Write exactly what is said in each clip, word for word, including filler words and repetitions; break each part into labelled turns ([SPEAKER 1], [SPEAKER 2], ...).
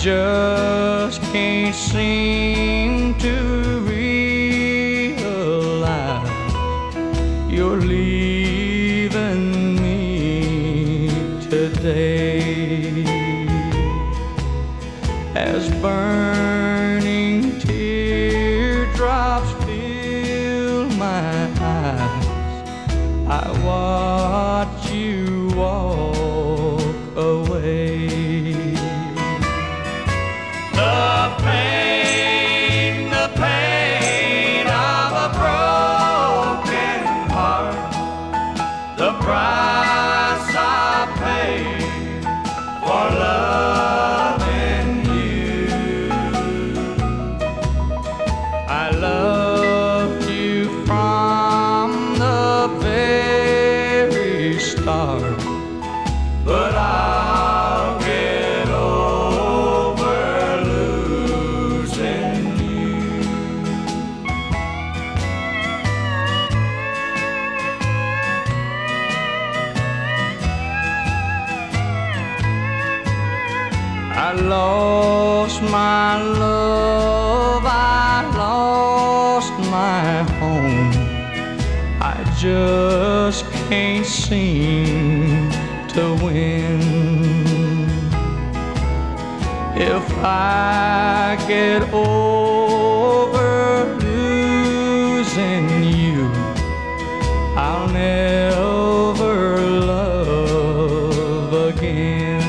[SPEAKER 1] just can't seem to realize you're leaving me today. As burning teardrops fill my eyes, I watch you walk away. The pain, the pain of a broken heart, the price I paid for loving you. I loved you from the very start, but I'll get over losing you. I lost my love, I lost my home. I just can't seem to win. If I get over losing you, I'll never love again.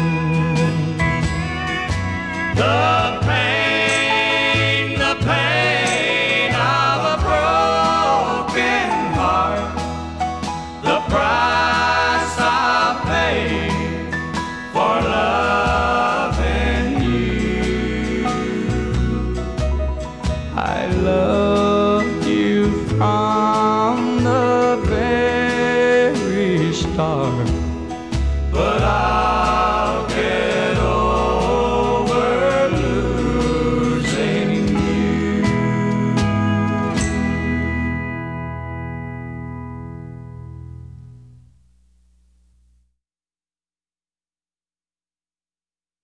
[SPEAKER 1] The pain, the pain of a broken heart, the price I paid for loving you. I loved you from the very start,